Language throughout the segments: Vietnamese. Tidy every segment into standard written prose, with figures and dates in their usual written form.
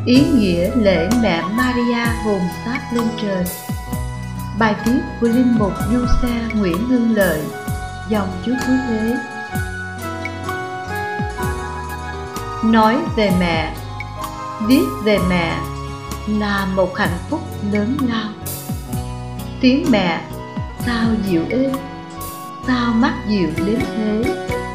Ý nghĩa lễ mẹ Maria hồn xác lên trời. Bài viết của Linh mục Du Xe Nguyễn Hương Lợi, dòng Chúa Cứu Thế. Nói về mẹ, viết về mẹ là một hạnh phúc lớn lao. Tiếng mẹ sao dịu êm, sao mát dịu đến thế.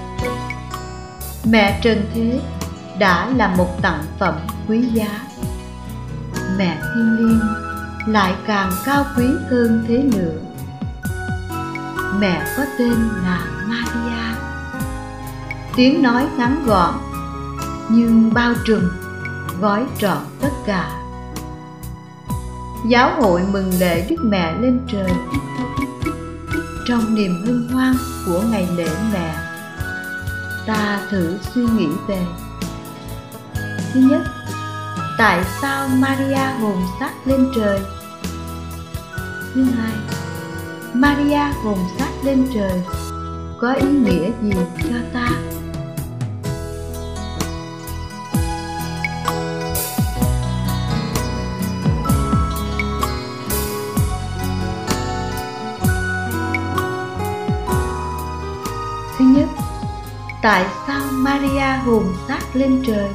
Mẹ trần thế đã là một tặng phẩm quý giá. Mẹ thiêng liêng lại càng cao quý hơn thế nữa. Mẹ có tên là Maria. Tiếng nói ngắn gọn nhưng bao trùm, gói trọn tất cả. Giáo hội mừng lễ Đức Mẹ lên trời. Trong niềm hân hoan của ngày lễ mẹ, ta thử suy nghĩ về: thứ nhất, tại sao Maria hồn xác lên trời? Thứ hai, Maria hồn xác lên trời có ý nghĩa gì cho ta? Thứ nhất, tại sao Maria hồn xác lên trời?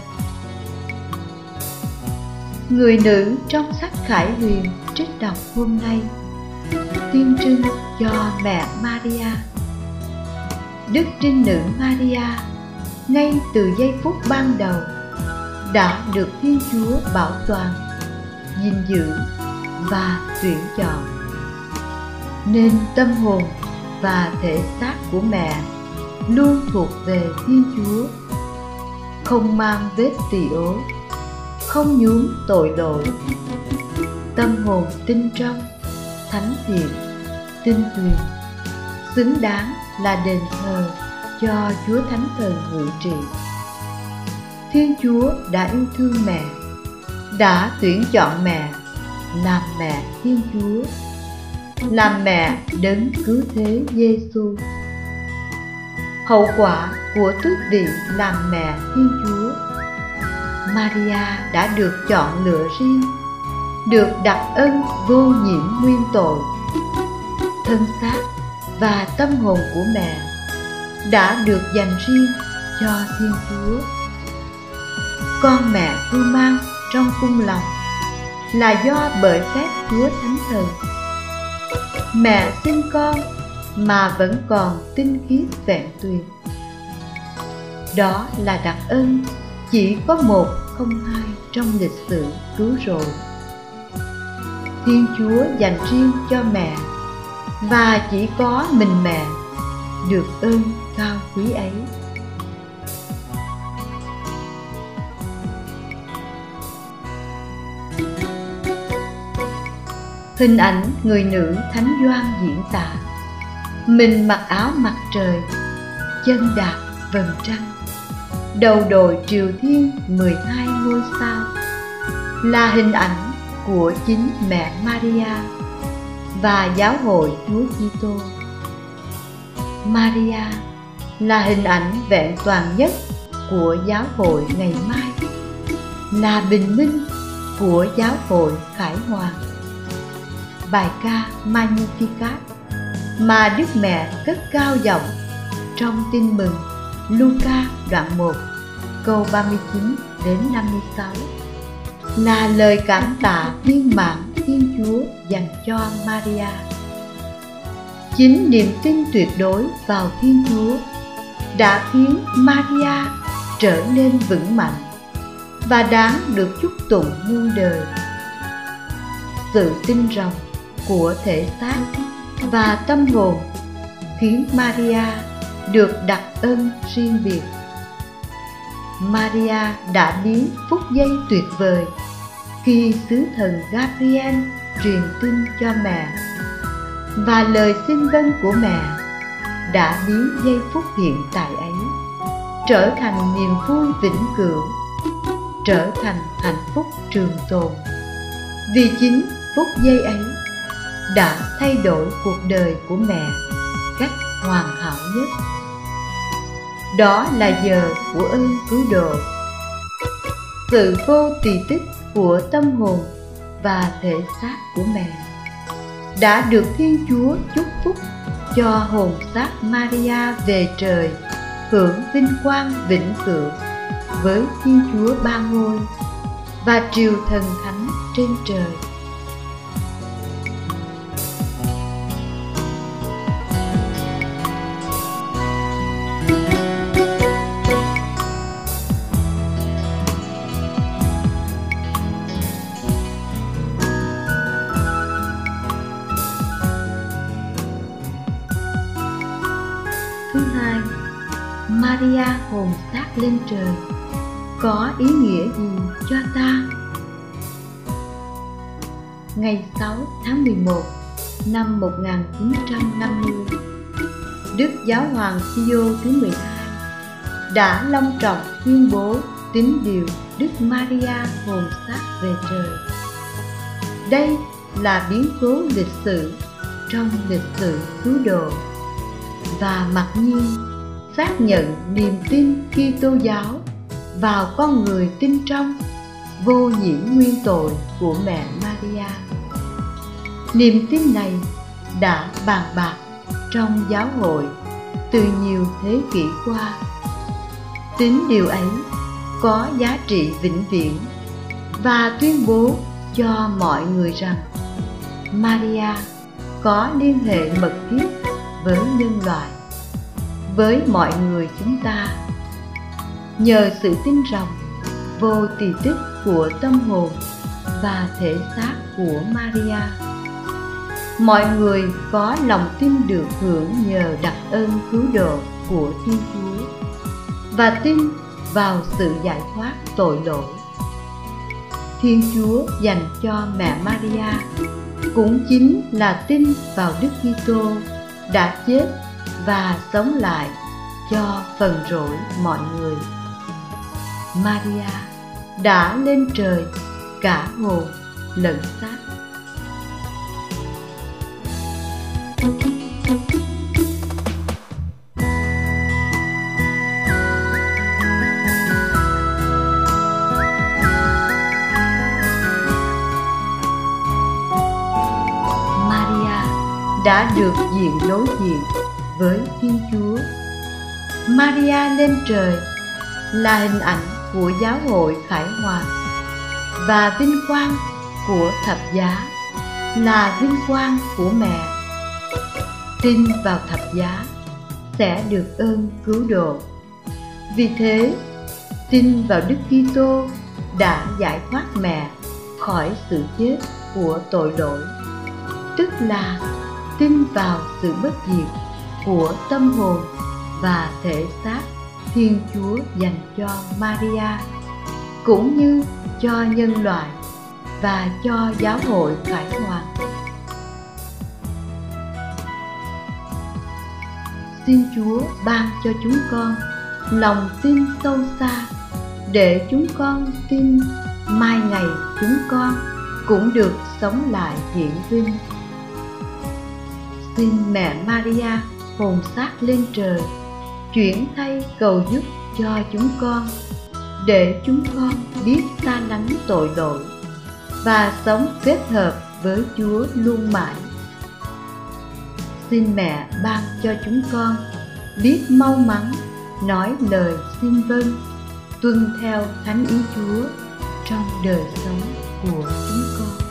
Người nữ trong sách Khải Huyền trích đọc hôm nay tuyên trưng cho mẹ Maria. Đức Trinh Nữ Maria ngay từ giây phút ban đầu đã được Thiên Chúa bảo toàn, gìn giữ và tuyển chọn, nên tâm hồn và thể xác của mẹ luôn thuộc về Thiên Chúa, không mang vết tỳ ố, không nhuốm tội lỗi. Tâm hồn tinh trong, thánh thiện, tinh tuyền, xứng đáng là đền thờ cho Chúa Thánh Thần ngự trị. Thiên Chúa đã yêu thương mẹ, đã tuyển chọn mẹ làm mẹ Thiên Chúa, làm mẹ đấng cứu thế Giêsu. Hậu quả của tước vị làm mẹ Thiên Chúa, Maria đã được chọn lựa riêng, được đặc ân vô nhiễm nguyên tội. Thân xác và tâm hồn của mẹ đã được dành riêng cho Thiên Chúa. Con mẹ cưu mang trong cung lòng là do bởi phép Chúa Thánh Thần. Mẹ sinh con mà vẫn còn tinh khiết vẹn tuyền. Đó là đặc ân chỉ có một không hai trong lịch sử cứu rỗi. Thiên Chúa dành riêng cho mẹ, và chỉ có mình mẹ được ơn cao quý ấy. Hình ảnh người nữ Thánh Gioan diễn tả: mình mặc áo mặt trời, chân đạp vầng trăng, đầu đội triều thiên 12 ngôi sao, là hình ảnh của chính mẹ Maria và giáo hội Chúa Kitô. Maria là hình ảnh vẹn toàn nhất của giáo hội ngày mai, là bình minh của giáo hội khải hoàn. Bài ca Magnificat mà Đức Mẹ cất cao giọng trong Tin mừng Luca đoạn 1 câu 39 đến 56 là lời cảm tạ viên mãn Thiên Chúa dành cho Maria. Chính niềm tin tuyệt đối vào Thiên Chúa đã khiến Maria trở nên vững mạnh và đáng được chúc tụng muôn đời. Sự tin ròng của thể xác và tâm hồn khiến Maria được đặc ân riêng biệt. Maria đã biến phút giây tuyệt vời khi sứ thần Gabriel truyền tin cho mẹ, và lời xin vâng của mẹ đã biến giây phút hiện tại ấy trở thành niềm vui vĩnh cửu, trở thành hạnh phúc trường tồn, vì chính phút giây ấy đã thay đổi cuộc đời của mẹ cách hoàn hảo nhất. Đó là giờ của ơn cứu độ. Sự vô tỳ tích của tâm hồn và thể xác của mẹ, đã được Thiên Chúa chúc phúc cho hồn xác Maria về trời hưởng vinh quang vĩnh cửu với Thiên Chúa Ba Ngôi và triều thần thánh trên trời. Thứ hai, Maria hồn xác lên trời có ý nghĩa gì cho ta? Ngày 6 tháng 11 năm 1950, Đức Giáo hoàng Pio thứ 12 đã long trọng tuyên bố tín điều Đức Maria hồn xác về trời. Đây là biến cố lịch sử trong lịch sử cứu độ và mặc nhiên xác nhận niềm tin Kitô giáo vào con người tin trong vô nhiễm nguyên tội của mẹ Maria. Niềm tin này đã bàn bạc trong giáo hội từ nhiều thế kỷ qua. Tín điều ấy có giá trị vĩnh viễn và tuyên bố cho mọi người rằng Maria có liên hệ mật thiết với nhân loại, với mọi người chúng ta. Nhờ sự tin ròng vô tỳ tích của tâm hồn và thể xác của Maria, mọi người có lòng tin được hưởng nhờ đặc ơn cứu độ của Thiên Chúa và tin vào sự giải thoát tội lỗi. Thiên Chúa dành cho mẹ Maria cũng chính là tin vào Đức Kitô đã chết và sống lại cho phần rỗi mọi người. Maria đã lên trời cả hồn lẫn xác. Maria đã được diện đối diện với Thiên Chúa. Maria lên trời là hình ảnh của giáo hội khải hoàn, và vinh quang của thập giá là vinh quang của mẹ. Tin vào thập giá sẽ được ơn cứu độ. Vì thế, tin vào Đức Kitô đã giải thoát mẹ khỏi sự chết của tội lỗi, tức là tin vào sự bất diệt của tâm hồn và thể xác Thiên Chúa dành cho Maria, cũng như cho nhân loại và cho giáo hội khải hoàn. Xin Chúa ban cho chúng con lòng tin sâu xa, để chúng con tin mai ngày chúng con cũng được sống lại hiển vinh. Xin mẹ Maria hồn xác lên trời chuyển thay cầu giúp cho chúng con, để chúng con biết xa lánh tội lỗi và sống kết hợp với Chúa luôn mãi. Xin mẹ ban cho chúng con biết mau mắn nói lời xin vâng, tuân theo thánh ý Chúa trong đời sống của chúng con.